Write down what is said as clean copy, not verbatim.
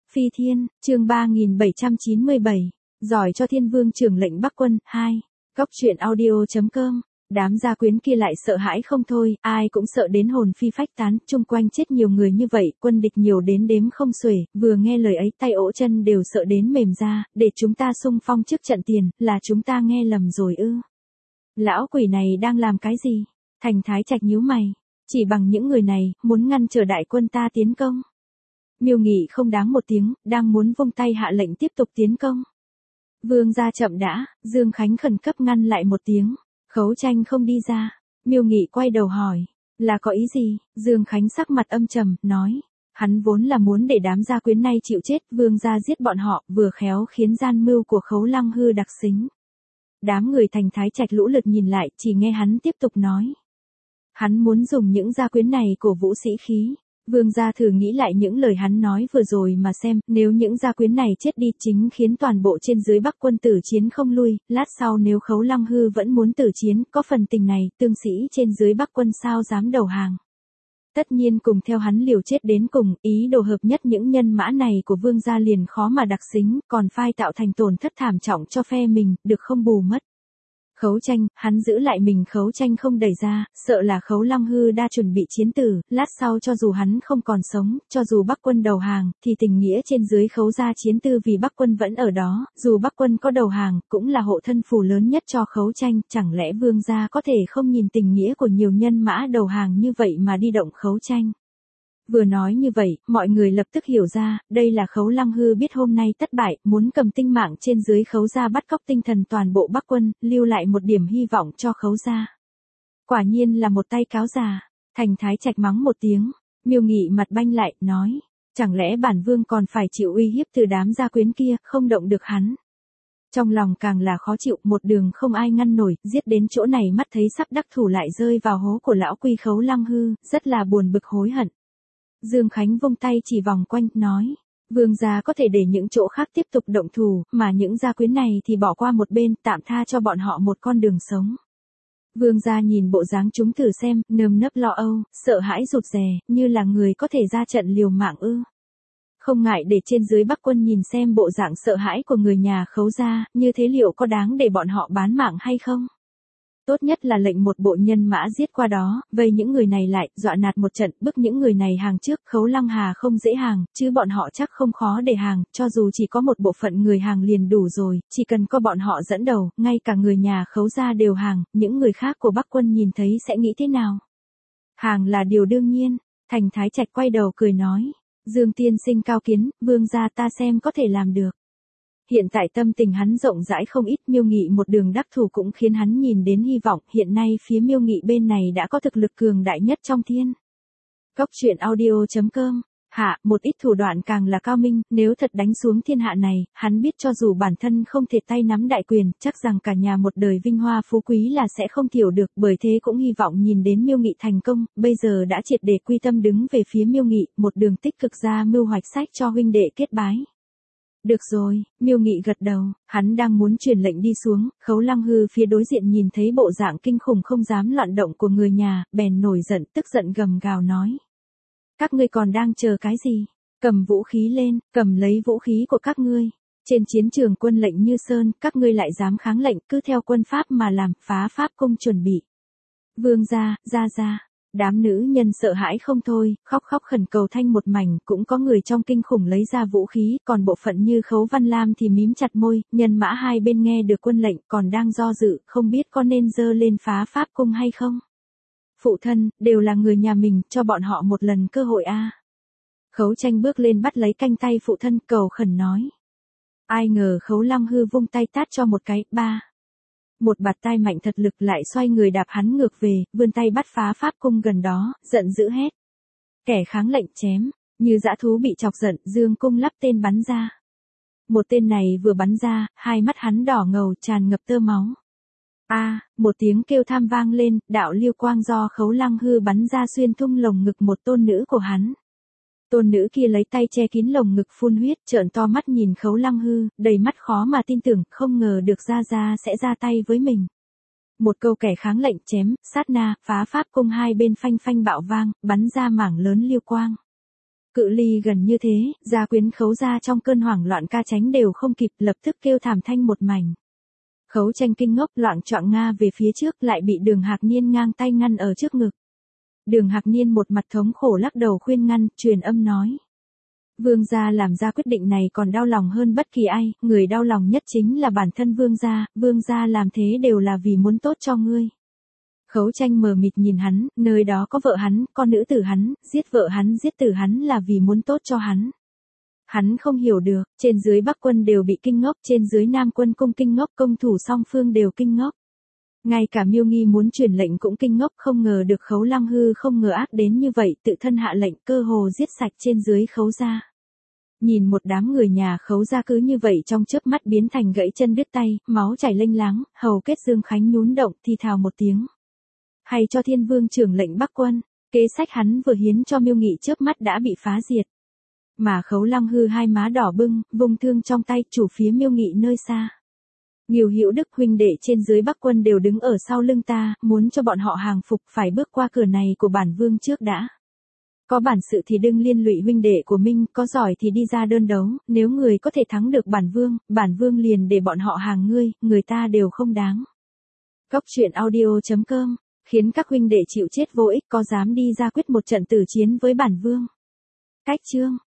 Phi Thiên, chương 3797, giỏi cho Thiên Vương trưởng lệnh Bắc Quân, 2. Góc truyện audio.com. Đám gia quyến kia lại sợ hãi không thôi, ai cũng sợ đến hồn phi phách tán, chung quanh chết nhiều người như vậy, quân địch nhiều đến đếm không xuể, vừa nghe lời ấy tay ỗ chân đều sợ đến mềm ra, để chúng ta xung phong trước trận tiền, là chúng ta nghe lầm rồi ư. Lão quỷ này đang làm cái gì? Thành Thái Trạch nhíu mày, chỉ bằng những người này, muốn ngăn trở đại quân ta tiến công. Miêu Nghị không đáng một tiếng, đang muốn vung tay hạ lệnh tiếp tục tiến công. Vương gia chậm đã, Dương Khánh khẩn cấp ngăn lại một tiếng. Khấu Tranh không đi ra. Miêu Nghị quay đầu hỏi, là có ý gì? Dương Khánh sắc mặt âm trầm, nói, hắn vốn là muốn để đám gia quyến này chịu chết, vương gia giết bọn họ, vừa khéo khiến gian mưu của Khấu Lăng Hư đặc xính. Đám người Thành Thái Trạch lũ lượt nhìn lại, chỉ nghe hắn tiếp tục nói. Hắn muốn dùng những gia quyến này cổ vũ sĩ khí. Vương gia thử nghĩ lại những lời hắn nói vừa rồi mà xem, nếu những gia quyến này chết đi chính khiến toàn bộ trên dưới Bắc quân tử chiến không lui, lát sau nếu Khấu Lăng Hư vẫn muốn tử chiến, có phần tình này, tương sĩ trên dưới Bắc quân sao dám đầu hàng. Tất nhiên cùng theo hắn liều chết đến cùng, ý đồ hợp nhất những nhân mã này của vương gia liền khó mà đặc xính, còn phai tạo thành tổn thất thảm trọng cho phe mình, được không bù mất. Khấu Tranh, hắn giữ lại mình Khấu Tranh không đẩy ra, sợ là Khấu Lăng Hư đa chuẩn bị chiến tử, lát sau cho dù hắn không còn sống, cho dù Bắc quân đầu hàng, thì tình nghĩa trên dưới Khấu gia chiến tư vì Bắc quân vẫn ở đó, dù Bắc quân có đầu hàng, cũng là hộ thân phù lớn nhất cho Khấu Tranh, chẳng lẽ vương gia có thể không nhìn tình nghĩa của nhiều nhân mã đầu hàng như vậy mà đi động Khấu Tranh. Vừa nói như vậy, mọi người lập tức hiểu ra, đây là Khấu Lăng Hư biết hôm nay thất bại, muốn cầm tinh mạng trên dưới Khấu gia bắt cóc tinh thần toàn bộ Bắc quân, lưu lại một điểm hy vọng cho Khấu gia. Quả nhiên là một tay cáo già. Thành Thái Trạch mắng một tiếng, Miêu Nghị mặt banh lại, nói, chẳng lẽ bản vương còn phải chịu uy hiếp từ đám gia quyến kia, không động được hắn. Trong lòng càng là khó chịu, một đường không ai ngăn nổi, giết đến chỗ này mắt thấy sắp đắc thủ lại rơi vào hố của lão quy Khấu Lăng Hư, rất là buồn bực hối hận. Dương Khánh vung tay chỉ vòng quanh, nói, vương gia có thể để những chỗ khác tiếp tục động thủ, mà những gia quyến này thì bỏ qua một bên, tạm tha cho bọn họ một con đường sống. Vương gia nhìn bộ dáng chúng thử xem, nơm nớp lo âu, sợ hãi rụt rè, như là người có thể ra trận liều mạng ư. Không ngại để trên dưới Bắc quân nhìn xem bộ dạng sợ hãi của người nhà Khấu gia, như thế liệu có đáng để bọn họ bán mạng hay không? Tốt nhất là lệnh một bộ nhân mã giết qua đó, vây những người này lại, dọa nạt một trận, bức những người này hàng trước, Khấu Lăng Hà không dễ hàng, chứ bọn họ chắc không khó để hàng, cho dù chỉ có một bộ phận người hàng liền đủ rồi, chỉ cần có bọn họ dẫn đầu, ngay cả người nhà Khấu gia đều hàng, những người khác của Bắc quân nhìn thấy sẽ nghĩ thế nào? Hàng là điều đương nhiên. Thành Thái Trạch quay đầu cười nói, Dương tiên sinh cao kiến, vương gia ta xem có thể làm được. Hiện tại tâm tình hắn rộng rãi không ít, Miêu Nghị một đường đắc thủ cũng khiến hắn nhìn đến hy vọng, hiện nay phía Miêu Nghị bên này đã có thực lực cường đại nhất trong thiên. Góc truyện audio.com. Hạ, một ít thủ đoạn càng là cao minh, nếu thật đánh xuống thiên hạ này, hắn biết cho dù bản thân không thể tay nắm đại quyền, chắc rằng cả nhà một đời vinh hoa phú quý là sẽ không thiểu được, bởi thế cũng hy vọng nhìn đến Miêu Nghị thành công, bây giờ đã triệt để quy tâm đứng về phía Miêu Nghị, một đường tích cực ra mưu hoạch sách cho huynh đệ kết bái. Được rồi, Miêu Nghị gật đầu, hắn đang muốn truyền lệnh đi xuống, Khấu Lăng Hư phía đối diện nhìn thấy bộ dạng kinh khủng không dám loạn động của người nhà, bèn nổi giận, tức giận gầm gào nói. Các ngươi còn đang chờ cái gì? Cầm vũ khí lên, cầm lấy vũ khí của các ngươi. Trên chiến trường quân lệnh như sơn, các ngươi lại dám kháng lệnh, cứ theo quân pháp mà làm, phá pháp cung chuẩn bị. Vương gia, ra. Đám nữ nhân sợ hãi không thôi, khóc khẩn cầu thanh một mảnh, cũng có người trong kinh khủng lấy ra vũ khí, còn bộ phận như Khấu Văn Lam thì mím chặt môi, nhân mã hai bên nghe được quân lệnh, còn đang do dự, không biết có nên dơ lên phá pháp cung hay không. Phụ thân, đều là người nhà mình, cho bọn họ một lần cơ hội a. Khấu Tranh bước lên bắt lấy canh tay phụ thân, cầu khẩn nói. Ai ngờ Khấu Lăng Hư vung tay tát cho một cái, một bạt tai mạnh thật lực lại xoay người đạp hắn ngược về, vươn tay bắt phá pháp cung gần đó, giận dữ hét. Kẻ kháng lệnh chém, như dã thú bị chọc giận, dương cung lắp tên bắn ra. Một tên này vừa bắn ra, hai mắt hắn đỏ ngầu tràn ngập tơ máu. Một tiếng kêu tham vang lên, đạo liêu quang do Khấu Lăng Hư bắn ra xuyên thung lồng ngực một tôn nữ của hắn. Tôn nữ kia lấy tay che kín lồng ngực phun huyết, trợn to mắt nhìn Khấu Lăng Hư, đầy mắt khó mà tin tưởng, không ngờ được Gia sẽ ra tay với mình. Một câu kẻ kháng lệnh chém, sát na, phá pháp cung hai bên phanh phanh bạo vang, bắn ra mảng lớn liêu quang. Cự ly gần như thế, Gia Quyến Khấu Gia trong cơn hoảng loạn ca tránh đều không kịp, lập tức kêu thảm thanh một mảnh. Khấu Tranh kinh ngốc loạng choạng nga về phía trước, lại bị Đường Hạc Niên ngang tay ngăn ở trước ngực. Đường Hạc Niên một mặt thống khổ lắc đầu khuyên ngăn, truyền âm nói. Vương gia làm ra quyết định này còn đau lòng hơn bất kỳ ai, người đau lòng nhất chính là bản thân vương gia làm thế đều là vì muốn tốt cho ngươi. Khấu Tranh mờ mịt nhìn hắn, nơi đó có vợ hắn, con nữ tử hắn, giết vợ hắn giết tử hắn là vì muốn tốt cho hắn. Hắn không hiểu được, trên dưới Bắc quân đều bị kinh ngốc, trên dưới Nam quân cung kinh ngốc, công thủ song phương đều kinh ngốc. Ngay cả Miêu Nghi muốn truyền lệnh cũng kinh ngốc, không ngờ được Khấu Lăng Hư không ngờ ác đến như vậy, tự thân hạ lệnh cơ hồ giết sạch trên dưới Khấu gia. Nhìn một đám người nhà Khấu gia cứ như vậy trong chớp mắt biến thành gãy chân đứt tay, máu chảy lênh láng, hầu kết Dương Khánh nhún động thì thào một tiếng. Hay cho Thiên Vương trưởng lệnh Bắc quân, kế sách hắn vừa hiến cho Miêu Nghị chớp mắt đã bị phá diệt. Mà Khấu Lăng Hư hai má đỏ bừng, vung thương trong tay chủ phía Miêu Nghị nơi xa. Nhiều Hữu Đức huynh đệ trên dưới Bắc quân đều đứng ở sau lưng ta, muốn cho bọn họ hàng phục phải bước qua cửa này của bản vương trước đã. Có bản sự thì đừng liên lụy huynh đệ của mình, có giỏi thì đi ra đơn đấu, nếu người có thể thắng được bản vương liền để bọn họ hàng ngươi, người ta đều không đáng. Cóc truyện audio.com, khiến các huynh đệ chịu chết vô ích, có dám đi ra quyết một trận tử chiến với bản vương. Cách chương